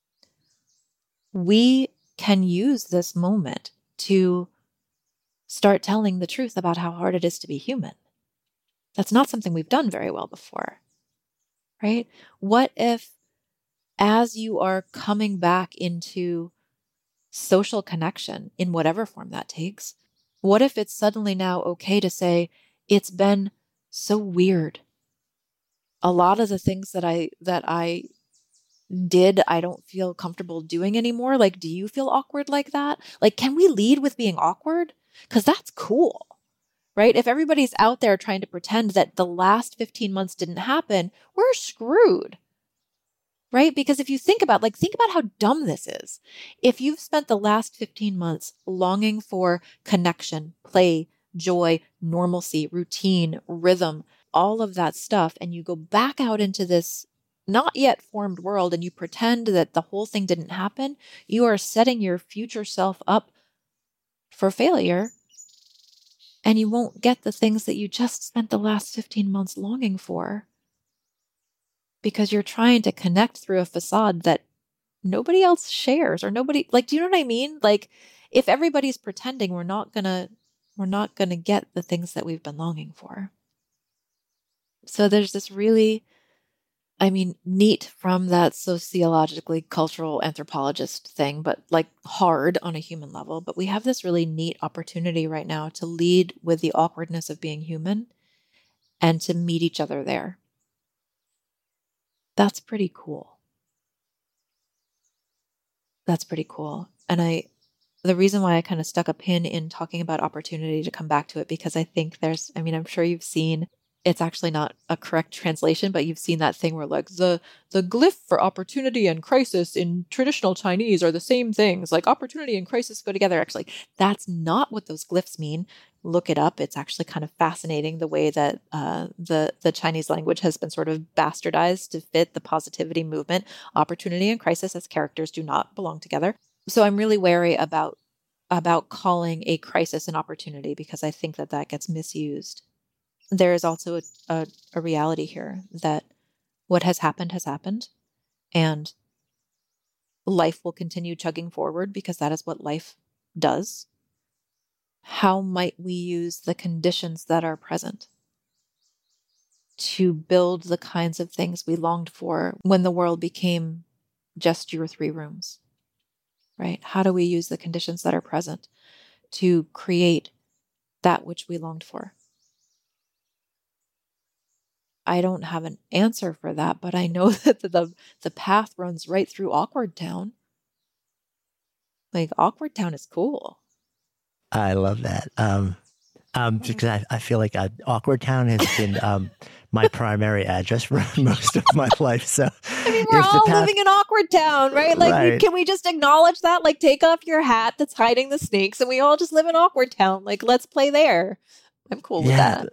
we can use this moment to start telling the truth about how hard it is to be human. That's not something we've done very well before, right? What if as you are coming back into social connection in whatever form that takes, what if it's suddenly now okay to say, it's been so weird. A lot of the things that I did, I don't feel comfortable doing anymore. Like, do you feel awkward like that? Like, can we lead with being awkward? Because that's cool, right? If everybody's out there trying to pretend that the last 15 months didn't happen, we're screwed, right? Because if you think about how dumb this is. If you've spent the last 15 months longing for connection, play, joy, normalcy, routine, rhythm, all of that stuff, and you go back out into this not yet formed world and you pretend that the whole thing didn't happen, you are setting your future self up for failure, and you won't get the things that you just spent the last 15 months longing for because you're trying to connect through a facade that nobody else shares, or nobody, like, do you know what I mean? Like, if everybody's pretending, we're not gonna get the things that we've been longing for. So there's this really, neat from that sociologically cultural anthropologist thing, but like hard on a human level. But we have this really neat opportunity right now to lead with the awkwardness of being human and to meet each other there. That's pretty cool. That's pretty cool. And the reason why I kind of stuck a pin in talking about opportunity to come back to it, because I think I'm sure you've seen, it's actually not a correct translation, but you've seen that thing where like the glyph for opportunity and crisis in traditional Chinese are the same things. Like opportunity and crisis go together. Actually, that's not what those glyphs mean. Look it up. It's actually kind of fascinating the way that the Chinese language has been sort of bastardized to fit the positivity movement. Opportunity and crisis as characters do not belong together. So I'm really wary about calling a crisis an opportunity, because I think that gets misused. There is also a reality here that what has happened, and life will continue chugging forward because that is what life does. How might we use the conditions that are present to build the kinds of things we longed for when the world became just your 3 rooms, right? How do we use the conditions that are present to create that which we longed for? I don't have an answer for that, but I know that the path runs right through Awkward Town. Like, Awkward Town is cool. I love that. Because I feel like Awkward Town has been my primary address for most of my life. So we're all living in Awkward Town, right? Like, right. Can we just acknowledge that? Like, take off your hat that's hiding the snakes, and we all just live in Awkward Town. Like, let's play there. I'm cool with that.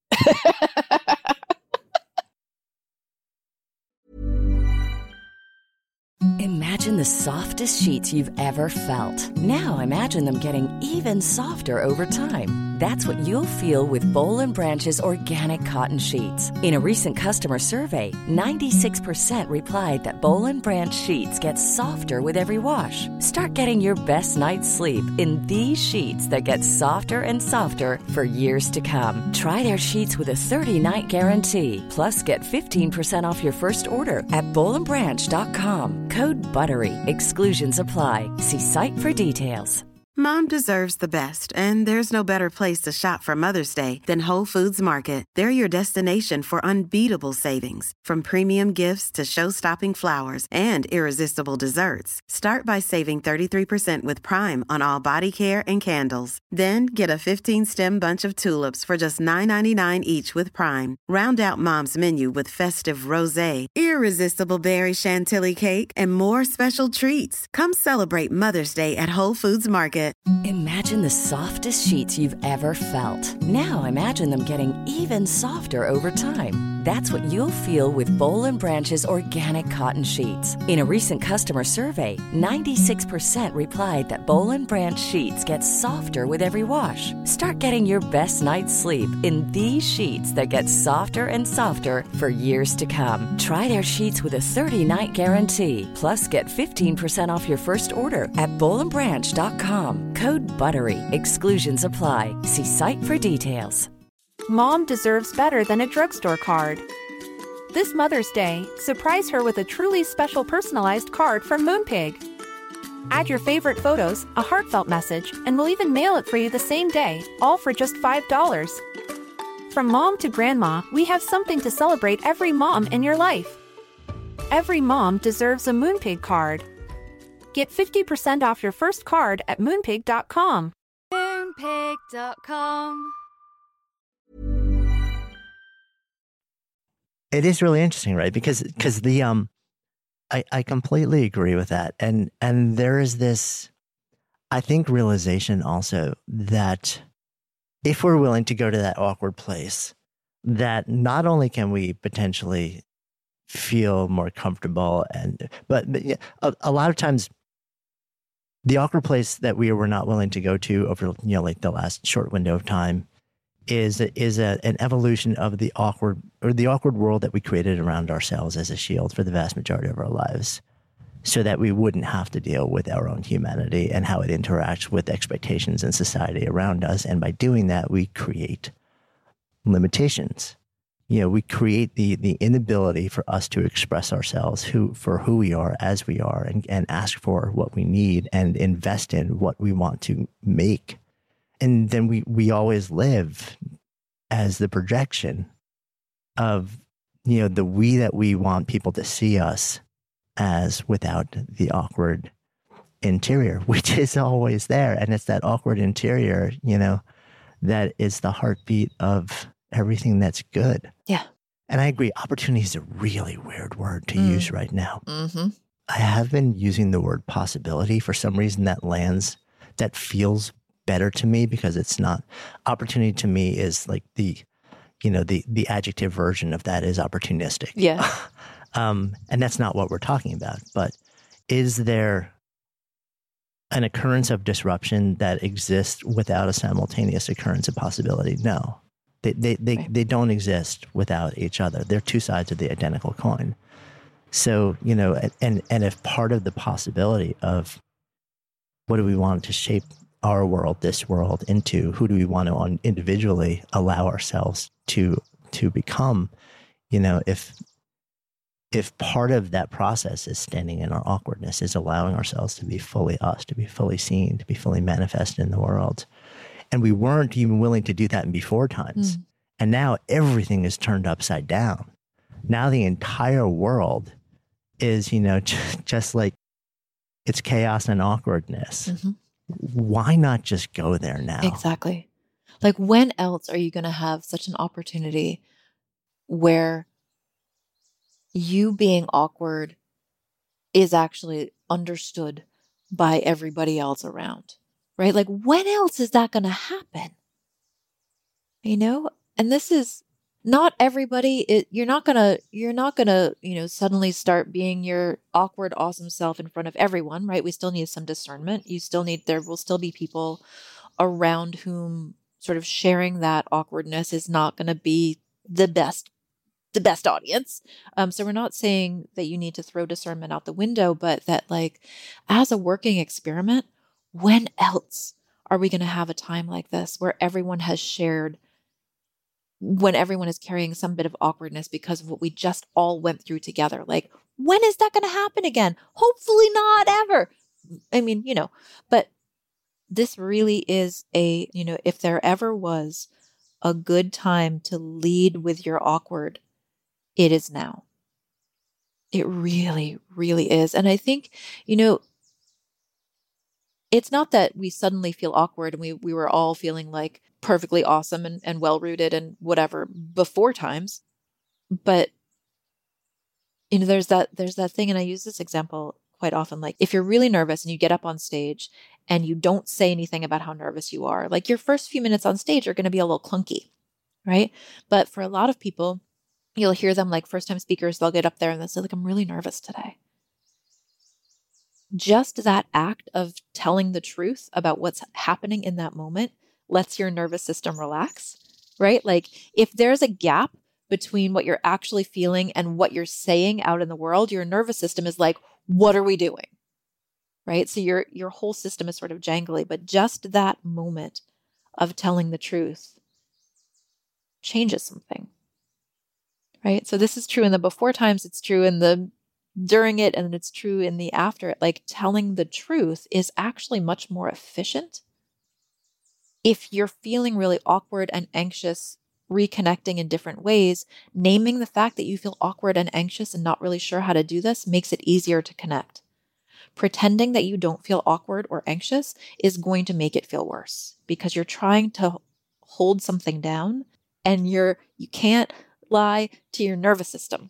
Imagine the softest sheets you've ever felt. Now imagine them getting even softer over time. That's what you'll feel with Boll & Branch's organic cotton sheets. In a recent customer survey, 96% replied that Boll & Branch sheets get softer with every wash. Start getting your best night's sleep in these sheets that get softer and softer for years to come. Try their sheets with a 30-night guarantee. Plus, get 15% off your first order at bollandbranch.com. Code BUTTERY. Exclusions apply. See site for details. Mom deserves the best, and there's no better place to shop for Mother's Day than Whole Foods Market. They're your destination for unbeatable savings, from premium gifts to show-stopping flowers and irresistible desserts. Start by saving 33% with Prime on all body care and candles. Then get a 15-stem bunch of tulips for just $9.99 each with Prime. Round out Mom's menu with festive rosé, irresistible berry chantilly cake, and more special treats. Come celebrate Mother's Day at Whole Foods Market. Imagine the softest sheets you've ever felt. Now imagine them getting even softer over time. That's what you'll feel with Boll & Branch's organic cotton sheets. In a recent customer survey, 96% replied that Boll & Branch sheets get softer with every wash. Start getting your best night's sleep in these sheets that get softer and softer for years to come. Try their sheets with a 30-night guarantee. Plus, get 15% off your first order at bollandbranch.com. Code BUTTERY. Exclusions apply. See site for details. Mom deserves better than a drugstore card. This Mother's Day, surprise her with a truly special personalized card from Moonpig. Add your favorite photos, a heartfelt message, and we'll even mail it for you the same day, all for just $5. From mom to grandma, we have something to celebrate every mom in your life. Every mom deserves a Moonpig card. Get 50% off your first card at moonpig.com. Moonpig.com. It is really interesting, right? Because the I completely agree with that, and there is this, I think, realization also that if we're willing to go to that awkward place, that not only can we potentially feel more comfortable, but yeah, a lot of times the awkward place that we were not willing to go to over like the last short window of time is an evolution of the awkward world that we created around ourselves as a shield for the vast majority of our lives, so that we wouldn't have to deal with our own humanity and how it interacts with expectations in society around us. And by doing that, we create limitations. We create the inability for us to express ourselves for who we are as we are, and ask for what we need and invest in what we want to make. And then we always live as the projection of, the we that we want people to see us as, without the awkward interior, which is always there. And it's that awkward interior, that is the heartbeat of everything that's good. Yeah. And I agree. Opportunity is a really weird word to use right now. Mm-hmm. I have been using the word possibility. For some reason that feels better to me, because it's not, opportunity to me is like the adjective version of that is opportunistic. Yeah. And that's not what we're talking about. But is there an occurrence of disruption that exists without a simultaneous occurrence of possibility? No. They don't exist without each other. They're two sides of the identical coin. So, and if part of the possibility of what do we want to shape our world, this world, into, who do we want to individually allow ourselves to become, if part of that process is standing in our awkwardness, is allowing ourselves to be fully us, to be fully seen, to be fully manifested in the world. And we weren't even willing to do that in before times. And now everything is turned upside down. Now the entire world is, just like, it's chaos and awkwardness. Mm-hmm. Why not just go there now? Exactly. Like, when else are you going to have such an opportunity where you being awkward is actually understood by everybody else around, right? Like, when else is that going to happen? And this is not everybody. You're not gonna, suddenly start being your awkward, awesome self in front of everyone, right? We still need some discernment. There will still be people around whom sort of sharing that awkwardness is not going to be the best audience. So we're not saying that you need to throw discernment out the window, but that, like, as a working experiment, when else are we going to have a time like this where everyone has shared, when everyone is carrying some bit of awkwardness because of what we just all went through together? Like, when is that going to happen again? Hopefully not ever. But this really is if there ever was a good time to lead with your awkward, it is now. It really, really is. And I think, it's not that we suddenly feel awkward and we were all feeling like perfectly awesome and well-rooted and whatever before times. But, there's that thing, and I use this example quite often. Like, if you're really nervous and you get up on stage and you don't say anything about how nervous you are, like, your first few minutes on stage are going to be a little clunky, right? But for a lot of people, you'll hear them, like, first-time speakers, they'll get up there and they'll say, like, I'm really nervous today. Just that act of telling the truth about what's happening in that moment lets your nervous system relax, right? Like, if there's a gap between what you're actually feeling and what you're saying out in the world, your nervous system is like, what are we doing? Right? So your whole system is sort of jangly, but just that moment of telling the truth changes something. right? So this is true in the before times, it's true in the during it, and it's true in the after it. Like telling the truth is actually much more efficient. If you're feeling really awkward and anxious, reconnecting in different ways, naming the fact that you feel awkward and anxious and not really sure how to do this makes it easier to connect. Pretending that you don't feel awkward or anxious is going to make it feel worse because you're trying to hold something down and you can't lie to your nervous system.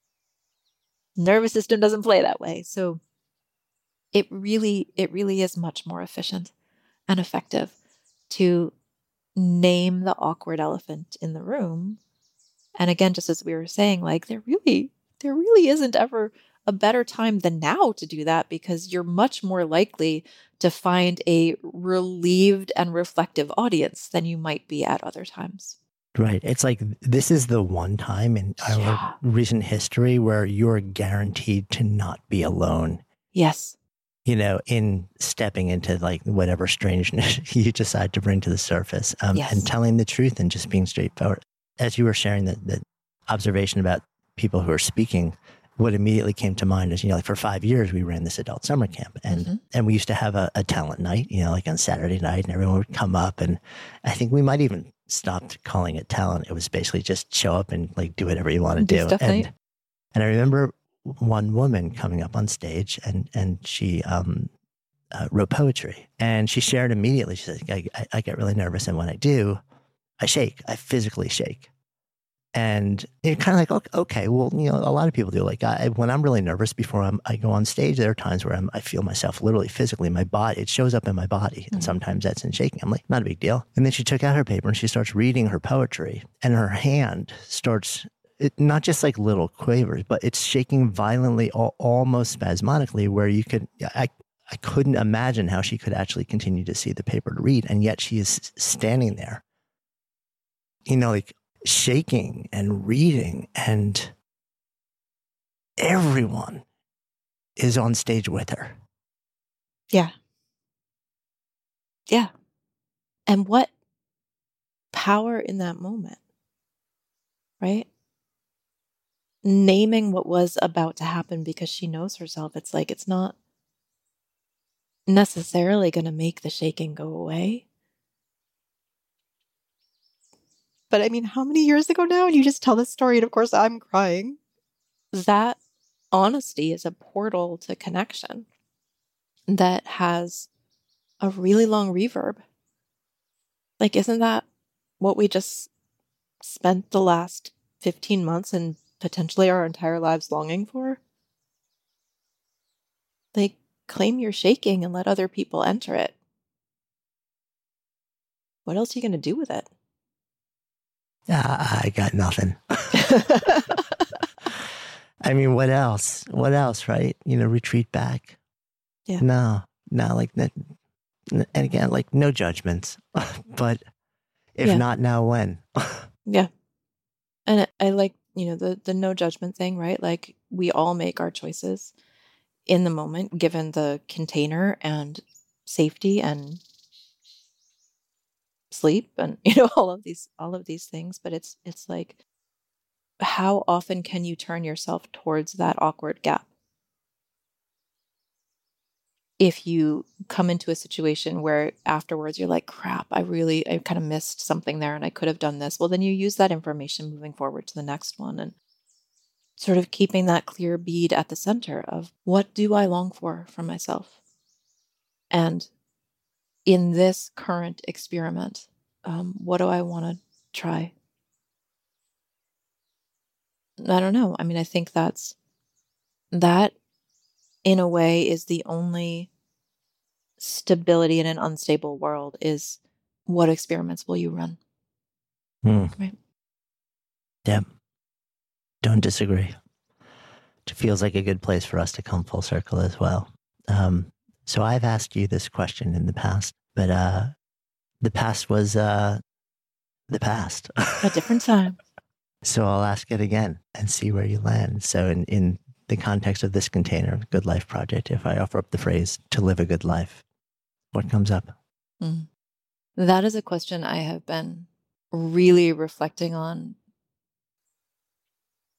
Nervous system doesn't play that way. So it really is much more efficient and effective to name the awkward elephant in the room. And again, just as we were saying, like there really isn't ever a better time than now to do that, because you're much more likely to find a relieved and reflective audience than you might be at other times. Right. It's like this is the one time in our recent history where you're guaranteed to not be alone. Yes. You know, in stepping into like whatever strangeness you decide to bring to the surface, and telling the truth and just being straightforward. As you were sharing the observation about people who are speaking, what immediately came to mind is, you know, like for 5 years, we ran this adult summer camp and we used to have a talent night, you know, like on Saturday night, and everyone would come up, and I think we might even stopped calling it talent. It was basically just show up and like do whatever you want to do. And I remember one woman coming up on stage and she wrote poetry, and she shared immediately. She said, I get really nervous, and when I do, I shake. I physically shake. And you're kind of like, okay, well, you know, a lot of people do. Like when I'm really nervous before I go on stage, there are times where I feel myself literally physically, my body, it shows up in my body. And sometimes that's in shaking. I'm like, not a big deal. And then she took out her paper and she starts reading her poetry, and her hand starts, not just like little quavers, but it's shaking violently, almost spasmodically, where you could, I couldn't imagine how she could actually continue to see the paper to read. And yet she is standing there, you know, like, shaking and reading, and everyone is on stage with her. Yeah. Yeah. And what power in that moment, right? Naming what was about to happen because she knows herself. It's like, it's not necessarily going to make the shaking go away. But I mean, how many years ago now? And you just tell this story, and of course I'm crying. That honesty is a portal to connection that has a really long reverb. Like, isn't that what we just spent the last 15 months and potentially our entire lives longing for? Like, claim your shaking and let other people enter it. What else are you going to do with it? I got nothing. I mean, what else? What else, right? You know, retreat back. Yeah. No, like that. And again, like no judgments, but if not now, when? Yeah. And I like, you know, the no judgment thing, right? Like we all make our choices in the moment, given the container and safety and sleep and, you know, all of these things. But it's like, how often can you turn yourself towards that awkward gap? If you come into a situation where afterwards you're like, crap, I kind of missed something there and I could have done this. Well, then you use that information moving forward to the next one, and sort of keeping that clear bead at the center of what do I long for from myself? And in this current experiment, what do I want to try? I don't know. I mean, I think that in a way is the only stability in an unstable world, is what experiments will you run? Right. Yep. Don't disagree. It feels like a good place for us to come full circle as well. So I've asked you this question in the past, but the past was the past. A different time. So I'll ask it again and see where you land. So in the context of this container, Good Life Project, if I offer up the phrase, to live a good life, what comes up? That is a question I have been really reflecting on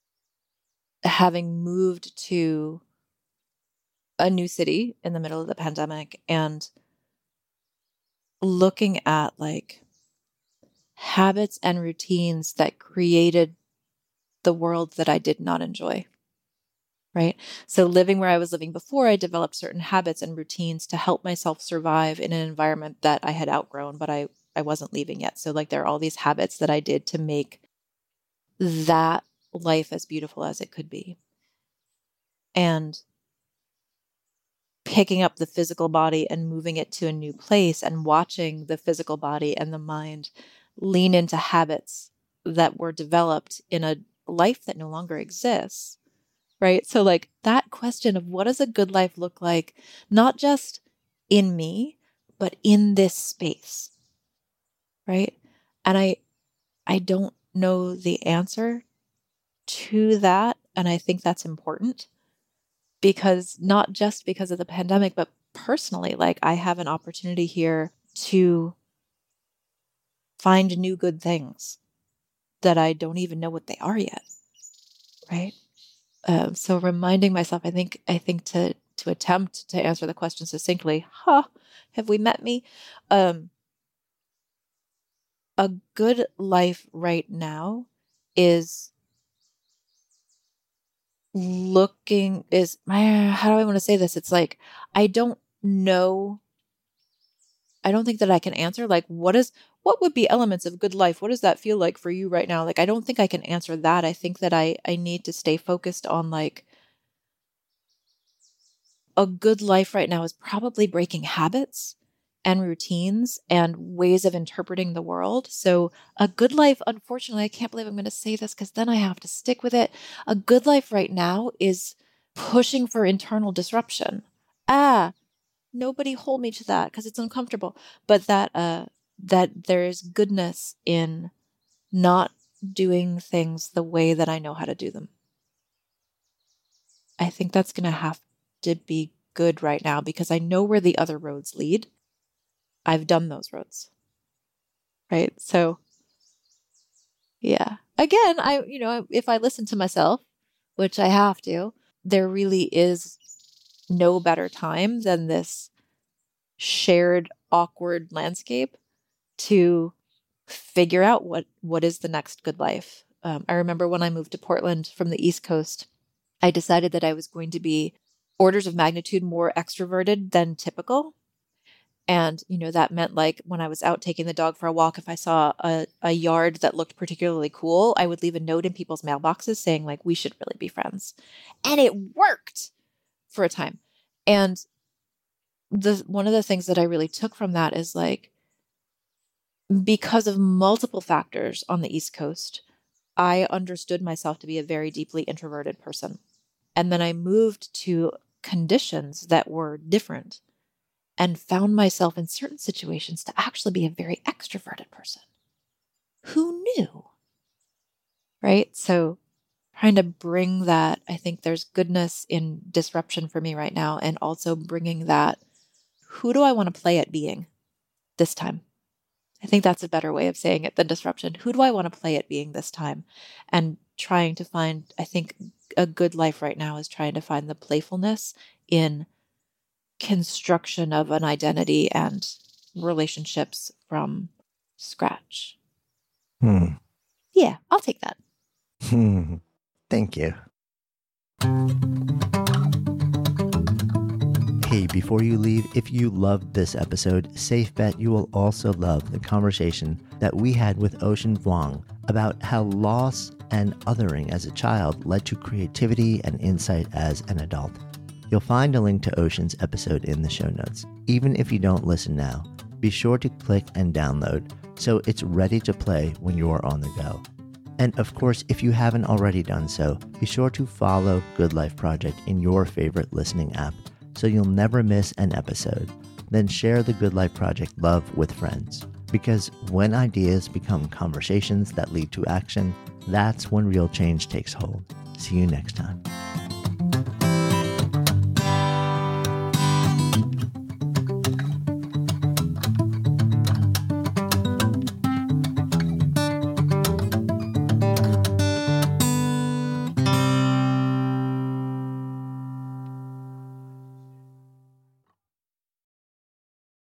having moved to a new city in the middle of the pandemic and looking at like habits and routines that created the world that I did not enjoy. Right? So living where I was living before, I developed certain habits and routines to help myself survive in an environment that I had outgrown, but I wasn't leaving yet. So like there are all these habits that I did to make that life as beautiful as it could be. And picking up the physical body and moving it to a new place and watching the physical body and the mind lean into habits that were developed in a life that no longer exists. Right? So like that question of what does a good life look like, not just in me, but in this space. Right? And I don't know the answer to that. And I think that's important because not just because of the pandemic, but personally, like I have an opportunity here to find new good things that I don't even know what they are yet. Right? So reminding myself, I think to attempt to answer the question succinctly, have we met me? A good life right now is how do I want to say this? It's like, I don't know. I don't think that I can answer like, what would be elements of good life? What does that feel like for you right now? Like, I don't think I can answer that. I think that I need to stay focused on like a good life right now is probably breaking habits and routines and ways of interpreting the world. So a good life, unfortunately, I can't believe I'm going to say this because then I have to stick with it. A good life right now is pushing for internal disruption. Nobody hold me to that because it's uncomfortable. But that there is goodness in not doing things the way that I know how to do them. I think that's going to have to be good right now because I know where the other roads lead. I've done those roads. Right? So yeah. Again, if I listen to myself, which I have to, there really is no better time than this shared awkward landscape to figure out what is the next good life. I remember when I moved to Portland from the East Coast, I decided that I was going to be orders of magnitude more extroverted than typical. And, that meant like when I was out taking the dog for a walk, if I saw a yard that looked particularly cool, I would leave a note in people's mailboxes saying like, we should really be friends. And it worked for a time. And one of the things that I really took from that is like, because of multiple factors on the East Coast, I understood myself to be a very deeply introverted person. And then I moved to conditions that were different and found myself in certain situations to actually be a very extroverted person. Who knew? Right? So trying to bring that, I think there's goodness in disruption for me right now, and also bringing that, who do I want to play at being this time? I think that's a better way of saying it than disruption. Who do I want to play at being this time? And trying to find, I think a good life right now is trying to find the playfulness in construction of an identity and relationships from scratch. Yeah, I'll take that. Thank you. Hey, before you leave, if you loved this episode, safe bet you will also love the conversation that we had with Ocean Vuong about how loss and othering as a child led to creativity and insight as an adult. You'll find a link to Ocean's episode in the show notes. Even if you don't listen now, be sure to click and download so it's ready to play when you're on the go. And of course, if you haven't already done so, be sure to follow Good Life Project in your favorite listening app so you'll never miss an episode. Then share the Good Life Project love with friends. Because when ideas become conversations that lead to action, that's when real change takes hold. See you next time.